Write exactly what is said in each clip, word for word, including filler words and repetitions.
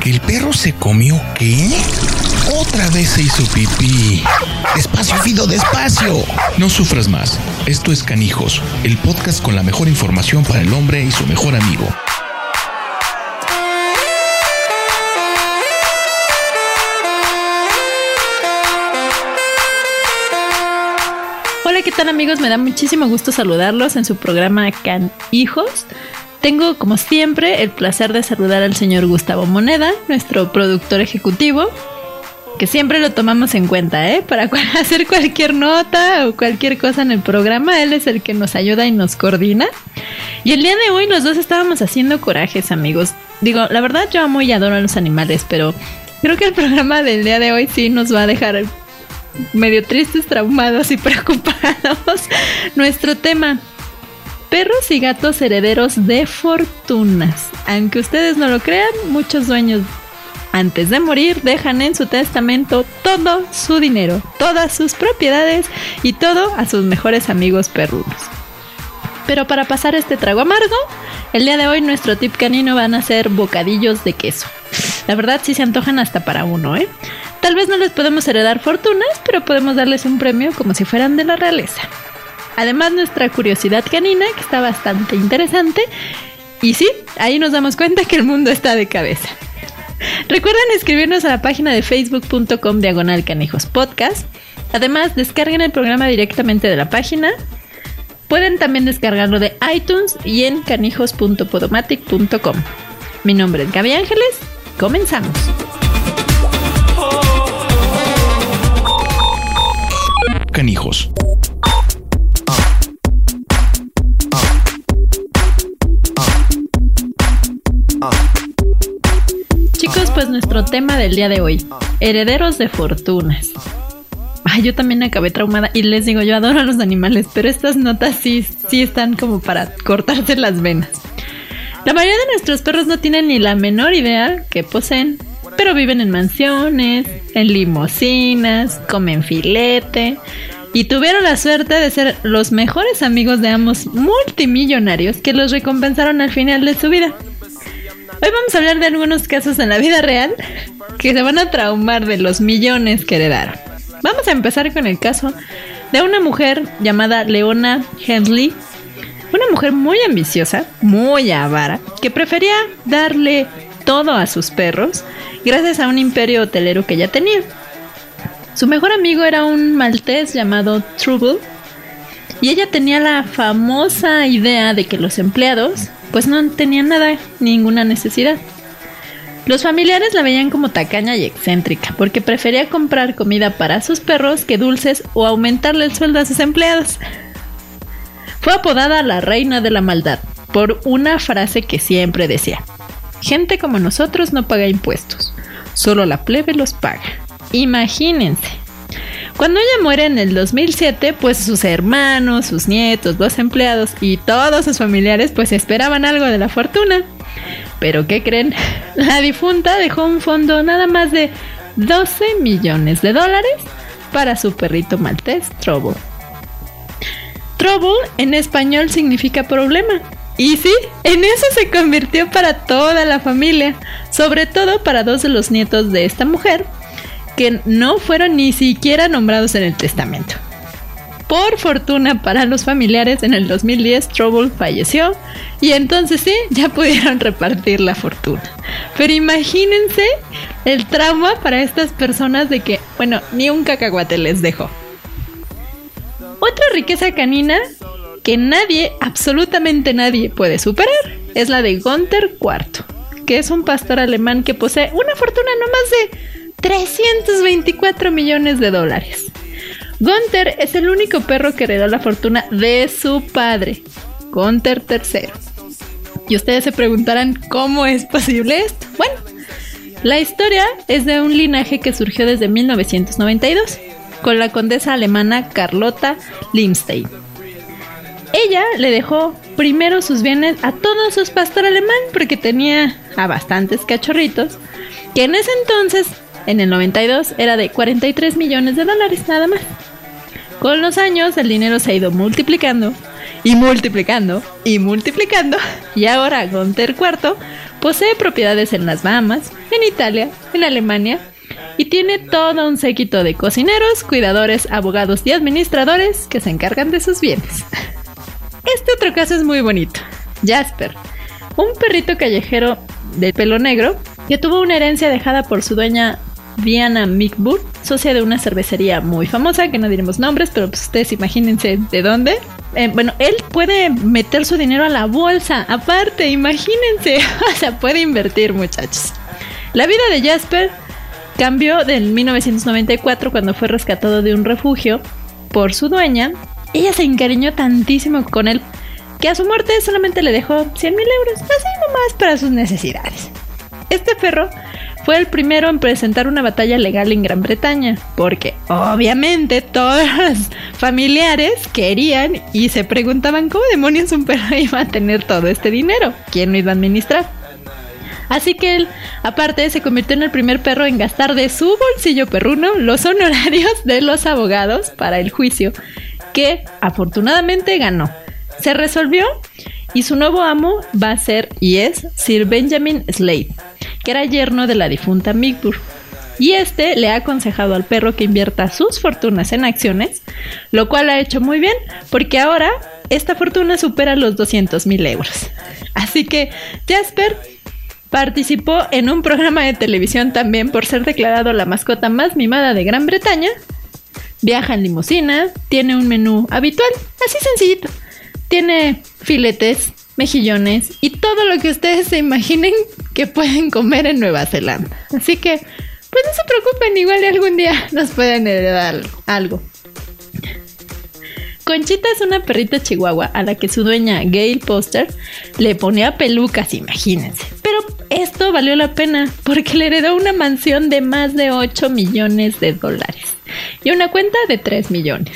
¿El perro se comió qué? Otra vez se hizo pipí. Despacio, Fido, despacio. No sufras más. Esto es Canijos, el podcast con la mejor información para el hombre y su mejor amigo. Hola, ¿qué tal amigos? Me da muchísimo gusto saludarlos en su programa Canijos. Tengo, como siempre, el placer de saludar al señor Gustavo Moneda, nuestro productor ejecutivo, que siempre lo tomamos en cuenta, ¿eh? Para hacer cualquier nota o cualquier cosa en el programa, él es el que nos ayuda y nos coordina. Y el día de hoy los dos estábamos haciendo corajes, amigos. Digo, la verdad yo amo y adoro a los animales, pero creo que el programa del día de hoy sí nos va a dejar medio tristes, traumados y preocupados. Nuestro tema: perros y gatos herederos de fortunas. Aunque ustedes no lo crean, muchos dueños antes de morir dejan en su testamento todo su dinero, todas sus propiedades y todo a sus mejores amigos perrunos. Pero para pasar este trago amargo, el día de hoy nuestro tip canino van a ser bocadillos de queso. La verdad sí se antojan hasta para uno, ¿eh? Tal vez no les podemos heredar fortunas, pero podemos darles un premio como si fueran de la realeza. Además, nuestra curiosidad canina, que está bastante interesante. Y sí, ahí nos damos cuenta que el mundo está de cabeza. Recuerden escribirnos a la página de facebook.com diagonal canijos podcast. Además, descarguen el programa directamente de la página. Pueden también descargarlo de iTunes y en canijos punto podomatic punto com. Mi nombre es Gaby Ángeles. Comenzamos. Canijos. Chicos, pues nuestro tema del día de hoy: herederos de fortunas. Ay, yo también acabé traumada y les digo, yo adoro a los animales, pero estas notas sí, sí están como para cortarse las venas. La mayoría de nuestros perros no tienen ni la menor idea que poseen, pero viven en mansiones, en limusinas, comen filete y tuvieron la suerte de ser los mejores amigos de amos multimillonarios que los recompensaron al final de su vida. Hoy vamos a hablar de algunos casos en la vida real que se van a traumar de los millones que heredaron. Vamos a empezar con el caso de una mujer llamada Leona Henley, una mujer muy ambiciosa, muy avara, que prefería darle todo a sus perros gracias a un imperio hotelero que ella tenía. Su mejor amigo era un maltés llamado Trouble, y ella tenía la famosa idea de que los empleados pues no tenían nada, ninguna necesidad. Los familiares la veían como tacaña y excéntrica, porque prefería comprar comida para sus perros que dulces o aumentarle el sueldo a sus empleados. Fue apodada la reina de la maldad por una frase que siempre decía: gente como nosotros no paga impuestos, solo la plebe los paga. Imagínense. Cuando ella muere en el dos mil siete, pues sus hermanos, sus nietos, los empleados y todos sus familiares pues esperaban algo de la fortuna. Pero ¿qué creen? La difunta dejó un fondo nada más de doce millones de dólares para su perrito maltés Trouble. Trouble en español significa problema. Y sí, en eso se convirtió para toda la familia, sobre todo para dos de los nietos de esta mujer, que no fueron ni siquiera nombrados en el testamento. Por fortuna para los familiares, en el dos mil diez Trouble falleció y entonces sí, ya pudieron repartir la fortuna. Pero imagínense el trauma para estas personas de que, bueno, ni un cacahuate les dejó. Otra riqueza canina que nadie, absolutamente nadie puede superar es la de Gunther cuarto, que es un pastor alemán que posee una fortuna no más de trescientos veinticuatro millones de dólares. Gunther es el único perro que heredó la fortuna de su padre, Gunther tercero. Y ustedes se preguntarán, ¿cómo es posible esto? Bueno, la historia es de un linaje que surgió desde mil novecientos noventa y dos, con la condesa alemana Carlota Limstein. Ella le dejó primero sus bienes a todos sus pastor alemán, porque tenía a bastantes cachorritos, que en ese entonces, en el noventa y dos, era de cuarenta y tres millones de dólares nada más. Con los años el dinero se ha ido multiplicando y multiplicando y multiplicando, y ahora Gunther cuarto Posee propiedades en las Bahamas, en Italia, en Alemania y tiene todo un séquito de cocineros, cuidadores, abogados y administradores que se encargan de sus bienes. Este otro caso es muy bonito. Jasper, un perrito callejero de pelo negro que tuvo una herencia dejada por su dueña Diana Mickburn, socia de una cervecería muy famosa, que no diremos nombres, pero pues ustedes imagínense de dónde. Eh, bueno, él puede meter su dinero a la bolsa, aparte, imagínense, o sea, puede invertir, muchachos. La vida de Jasper cambió en mil novecientos noventa y cuatro cuando fue rescatado de un refugio por su dueña. Ella se encariñó tantísimo con él que a su muerte solamente le dejó cien mil euros, así nomás para sus necesidades. Este perro fue el primero en presentar una batalla legal en Gran Bretaña, porque obviamente todos los familiares querían y se preguntaban cómo demonios un perro iba a tener todo este dinero, quién lo iba a administrar. Así que él, aparte, se convirtió en el primer perro en gastar de su bolsillo perruno los honorarios de los abogados para el juicio, que afortunadamente ganó. Se resolvió y su nuevo amo va a ser y es Sir Benjamin Slade, que era yerno de la difunta Mickburn. Y este le ha aconsejado al perro que invierta sus fortunas en acciones, lo cual ha hecho muy bien porque ahora esta fortuna supera los doscientos mil euros. Así que Jasper participó en un programa de televisión también por ser declarado la mascota más mimada de Gran Bretaña. Viaja en limusina, tiene un menú habitual, así sencillito. Tiene filetes, mejillones y todo lo que ustedes se imaginen que pueden comer en Nueva Zelanda. Así que, pues no se preocupen, igual algún día nos pueden heredar algo. Conchita es una perrita chihuahua a la que su dueña Gail Poster le ponía pelucas, imagínense. Pero esto valió la pena porque le heredó una mansión de más de ocho millones de dólares y una cuenta de tres millones.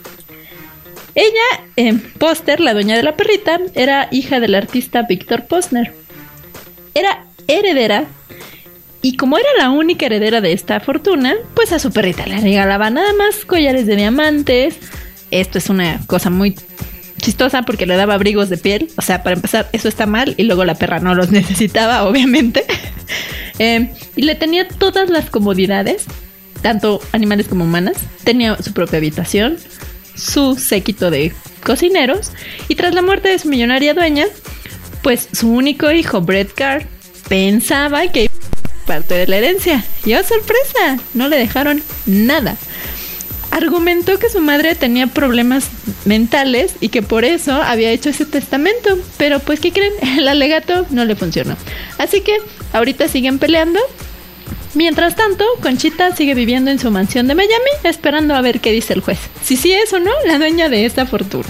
Ella, eh, Poster, la dueña de la perrita, era hija del artista Victor Posner. Era heredera y como era la única heredera de esta fortuna, pues a su perrita le regalaba nada más collares de diamantes. Esto es una cosa muy chistosa porque le daba abrigos de piel. O sea, para empezar, eso está mal y luego la perra no los necesitaba, obviamente. eh, y le tenía todas las comodidades, tanto animales como humanas. Tenía su propia habitación, su séquito de cocineros y tras la muerte de su millonaria dueña, pues su único hijo, Brett Carr, pensaba que iba a parte de la herencia y ¡oh, sorpresa! No le dejaron nada. Argumentó que su madre tenía problemas mentales y que por eso había hecho ese testamento, pero pues ¿qué creen? El alegato no le funcionó. Así que ahorita siguen peleando. Mientras tanto, Conchita sigue viviendo en su mansión de Miami, esperando a ver qué dice el juez, si sí es o no la dueña de esta fortuna.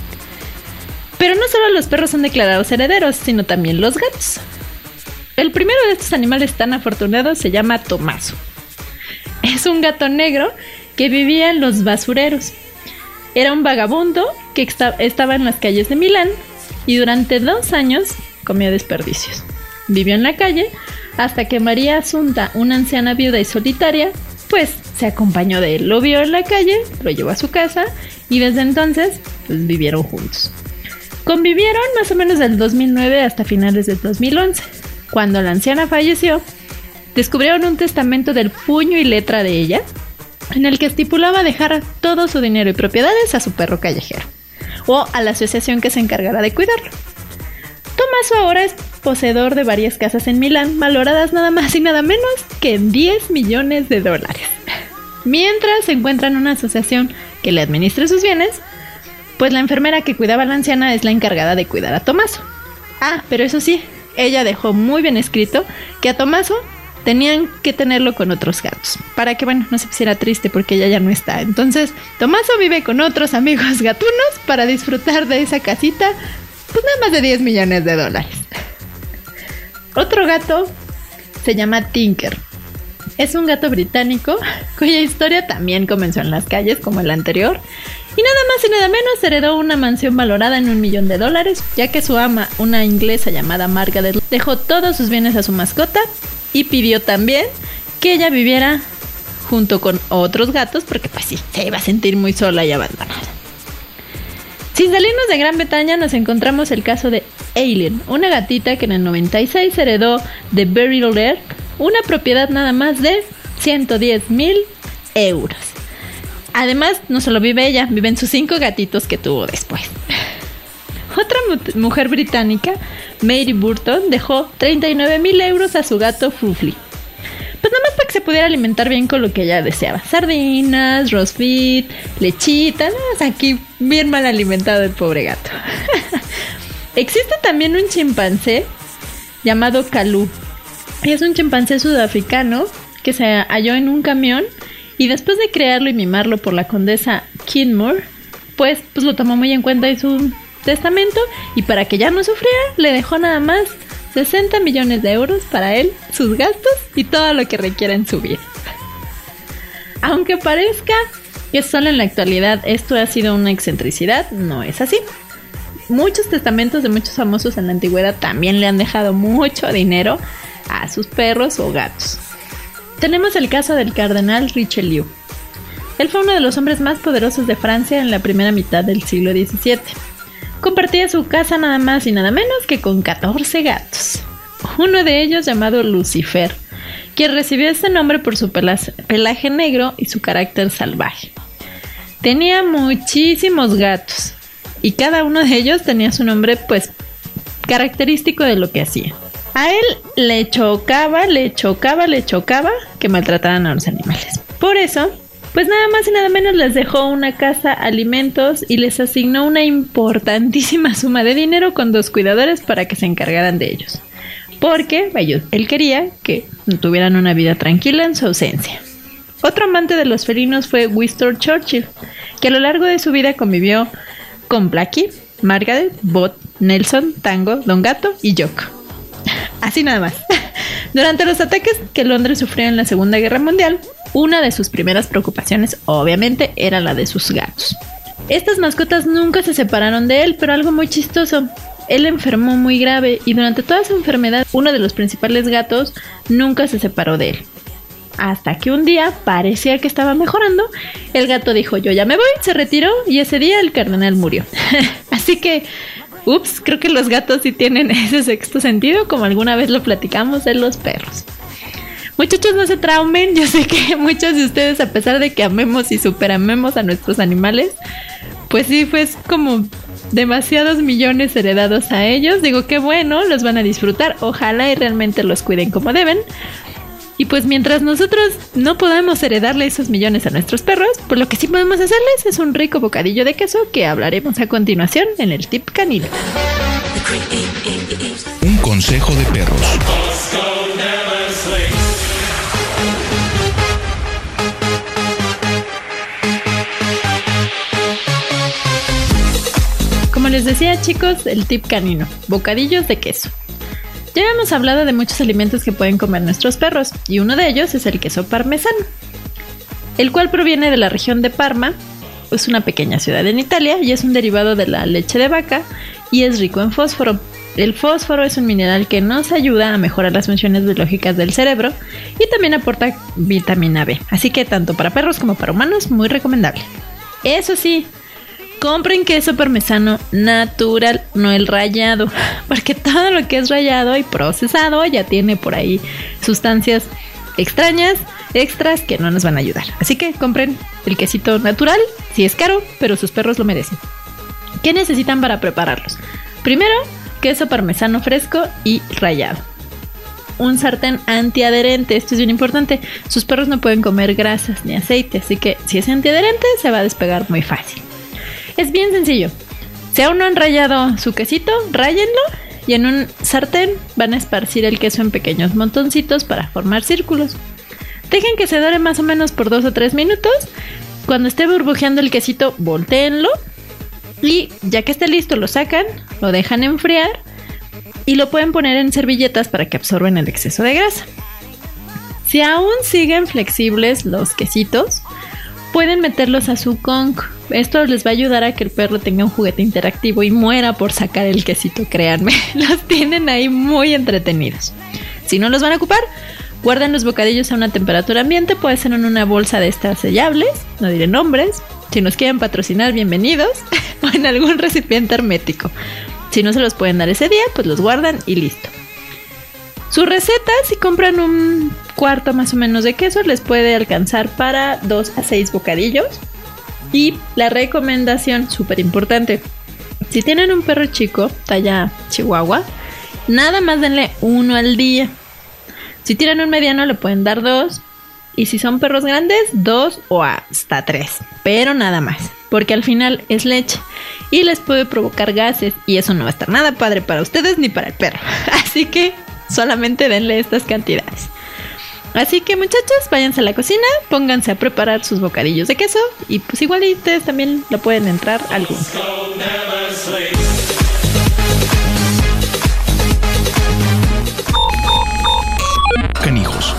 Pero no solo los perros son declarados herederos, sino también los gatos. El primero de estos animales tan afortunados se llama Tomaso. Es un gato negro que vivía en los basureros. Era un vagabundo que estaba en las calles de Milán y durante dos años comió desperdicios. Vivió en la calle hasta que María Asunta, una anciana viuda y solitaria, pues se acompañó de él. Lo vio en la calle, lo llevó a su casa y desde entonces pues, vivieron juntos. Convivieron más o menos del dos mil nueve hasta finales del dos mil once. Cuando la anciana falleció, descubrieron un testamento del puño y letra de ella, en el que estipulaba dejar todo su dinero y propiedades a su perro callejero, o a la asociación que se encargará de cuidarlo. Tomaso ahora es poseedor de varias casas en Milán, valoradas nada más y nada menos que en diez millones de dólares. Mientras se encuentra en una asociación que le administre sus bienes, pues la enfermera que cuidaba a la anciana es la encargada de cuidar a Tomaso. Ah, pero eso sí, ella dejó muy bien escrito que a Tomaso tenían que tenerlo con otros gatos, para que, bueno, no se pusiera triste porque ella ya no está. Entonces, Tomaso vive con otros amigos gatunos para disfrutar de esa casita, pues nada más de diez millones de dólares. Otro gato se llama Tinker. Es un gato británico cuya historia también comenzó en las calles como el anterior. Y nada más y nada menos heredó una mansión valorada en un millón de dólares, ya que su ama, una inglesa llamada Margaret, dejó todos sus bienes a su mascota y pidió también que ella viviera junto con otros gatos porque pues sí, se iba a sentir muy sola y abandonada. Sin salirnos de Gran Bretaña, nos encontramos el caso de Aileen, una gatita que en el noventa y seis heredó de Burial Earth una propiedad nada más de ciento diez mil euros. Además, no solo vive ella, viven sus cinco gatitos que tuvo después. Otra mu- mujer británica, Mary Burton, dejó treinta y nueve mil euros a su gato Fluffy. Pues nada más para que se pudiera alimentar bien con lo que ella deseaba. Sardinas, roast beef, lechita, ¿no? O sea, aquí bien mal alimentado el pobre gato. Existe también un chimpancé llamado Kaloo. Es un chimpancé sudafricano que se halló en un camión y después de crearlo y mimarlo por la condesa Kinmore, pues, pues lo tomó muy en cuenta en su testamento y para que ya no sufriera, le dejó nada más sesenta millones de euros para él, sus gastos y todo lo que requiera en su vida. Aunque parezca que solo en la actualidad esto ha sido una excentricidad, no es así. Muchos testamentos de muchos famosos en la antigüedad también le han dejado mucho dinero a sus perros o gatos. Tenemos el caso del cardenal Richelieu. Él fue uno de los hombres más poderosos de Francia en la primera mitad del siglo diecisiete. Compartía su casa nada más y nada menos que con catorce gatos. Uno de ellos llamado Lucifer, quien recibió este nombre por su pelaje, pelaje negro y su carácter salvaje. Tenía muchísimos gatos y cada uno de ellos tenía su nombre pues característico de lo que hacía. A él le chocaba, le chocaba, le chocaba que maltrataran a los animales. Por eso, pues nada más y nada menos les dejó una casa, alimentos y les asignó una importantísima suma de dinero con dos cuidadores para que se encargaran de ellos. Porque ellos, él quería que tuvieran una vida tranquila en su ausencia. Otro amante de los felinos fue Winston Churchill, que a lo largo de su vida convivió con Blackie, Margaret, Bot, Nelson, Tango, Don Gato y Yoko. Así nada más. Durante los ataques que Londres sufrió en la Segunda Guerra Mundial, una de sus primeras preocupaciones, obviamente, era la de sus gatos. Estas mascotas nunca se separaron de él, pero algo muy chistoso. Él enfermó muy grave y durante toda su enfermedad, uno de los principales gatos nunca se separó de él. Hasta que un día parecía que estaba mejorando, el gato dijo, yo ya me voy, se retiró y ese día el cardenal murió. Así que, ups, creo que los gatos sí tienen ese sexto sentido, como alguna vez lo platicamos de los perros. Muchachos, no se traumen, yo sé que muchos de ustedes, a pesar de que amemos y superamemos a nuestros animales, pues sí, pues como demasiados millones heredados a ellos. Digo, qué bueno, los van a disfrutar, ojalá y realmente los cuiden como deben. Y pues mientras nosotros no podemos heredarle esos millones a nuestros perros, pues lo que sí podemos hacerles es un rico bocadillo de queso que hablaremos a continuación en el tip canino. Un consejo de perros. Como les decía, chicos, el tip canino, bocadillos de queso. Ya hemos hablado de muchos alimentos que pueden comer nuestros perros y uno de ellos es el queso parmesano, el cual proviene de la región de Parma. Es una pequeña ciudad en Italia y es un derivado de la leche de vaca y es rico en fósforo. El fósforo es un mineral que nos ayuda a mejorar las funciones biológicas del cerebro y también aporta vitamina B, así que tanto para perros como para humanos, muy recomendable. Eso sí, compren queso parmesano natural, no el rallado, porque todo lo que es rallado y procesado ya tiene por ahí sustancias extrañas, extras que no nos van a ayudar. Así que compren el quesito natural, si es caro, pero sus perros lo merecen. ¿Qué necesitan para prepararlos? Primero, queso parmesano fresco y rallado. Un sartén antiadherente, esto es bien importante. Sus perros no pueden comer grasas ni aceite, así que si es antiadherente se va a despegar muy fácil. Es bien sencillo. Si aún no han rallado su quesito, rállenlo y en un sartén van a esparcir el queso en pequeños montoncitos para formar círculos. Dejen que se dore más o menos por dos o tres minutos. Cuando esté burbujeando el quesito, voltéenlo y ya que esté listo lo sacan, lo dejan enfriar y lo pueden poner en servilletas para que absorben el exceso de grasa. Si aún siguen flexibles los quesitos, pueden meterlos a su Kong. Esto les va a ayudar a que el perro tenga un juguete interactivo y muera por sacar el quesito, créanme. Los tienen ahí muy entretenidos. Si no los van a ocupar, guarden los bocadillos a una temperatura ambiente. Puede ser en una bolsa de estas sellables, no diré nombres. Si nos quieren patrocinar, bienvenidos. O o en algún recipiente hermético. Si no se los pueden dar ese día, pues los guardan y listo. Su receta, si compran un cuarto más o menos de queso, les puede alcanzar para dos a seis bocadillos. Y la recomendación, súper importante, si tienen un perro chico, talla chihuahua, nada más denle uno al día. Si tienen un mediano, le pueden dar dos. Y si son perros grandes, dos o hasta tres. Pero nada más, porque al final es leche y les puede provocar gases. Y eso no va a estar nada padre para ustedes ni para el perro. Así que solamente denle estas cantidades. Así que muchachos, váyanse a la cocina, pónganse a preparar sus bocadillos de queso. Y pues igual y ustedes también lo pueden entrar alguno. Canijos.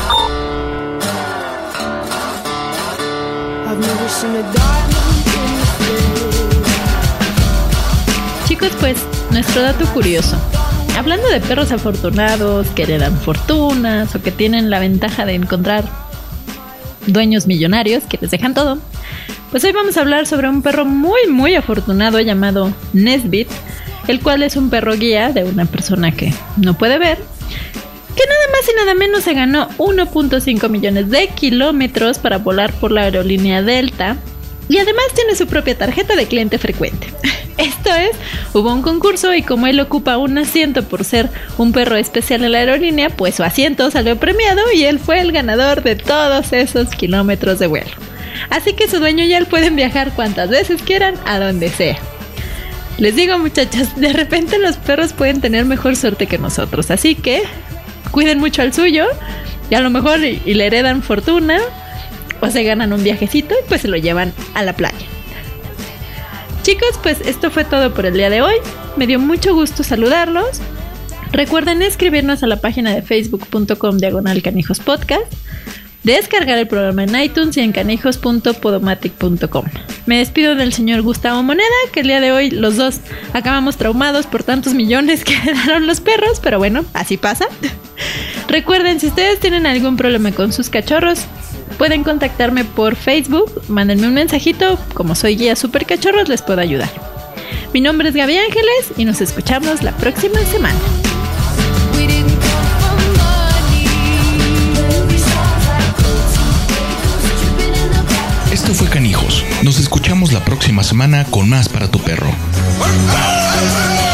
Chicos, pues nuestro dato curioso. Hablando de perros afortunados que heredan fortunas o que tienen la ventaja de encontrar dueños millonarios que les dejan todo, pues hoy vamos a hablar sobre un perro muy muy afortunado llamado Nesbit, el cual es un perro guía de una persona que no puede ver, que nada más y nada menos se ganó uno punto cinco millones de kilómetros para volar por la aerolínea Delta y además tiene su propia tarjeta de cliente frecuente. Esto es, hubo un concurso y como él ocupa un asiento por ser un perro especial en la aerolínea, pues su asiento salió premiado y él fue el ganador de todos esos kilómetros de vuelo. Así que su dueño y él pueden viajar cuantas veces quieran a donde sea. Les digo muchachos, de repente los perros pueden tener mejor suerte que nosotros, así que cuiden mucho al suyo y a lo mejor y, y le heredan fortuna o se ganan un viajecito y pues se lo llevan a la playa. Chicos, pues esto fue todo por el día de hoy. Me dio mucho gusto saludarlos. Recuerden escribirnos a la página de facebook punto com diagonal canijos podcast, descargar el programa en iTunes y en canijos punto podomatic punto com. Me despido del señor Gustavo Moneda, que el día de hoy los dos acabamos traumados por tantos millones que heredaron los perros, pero bueno, así pasa. Recuerden, si ustedes tienen algún problema con sus cachorros, pueden contactarme por Facebook, mándenme un mensajito, como soy guía super cachorros les puedo ayudar. Mi nombre es Gaby Ángeles y nos escuchamos la próxima semana. Esto fue Canijos. Nos escuchamos la próxima semana con más para tu perro.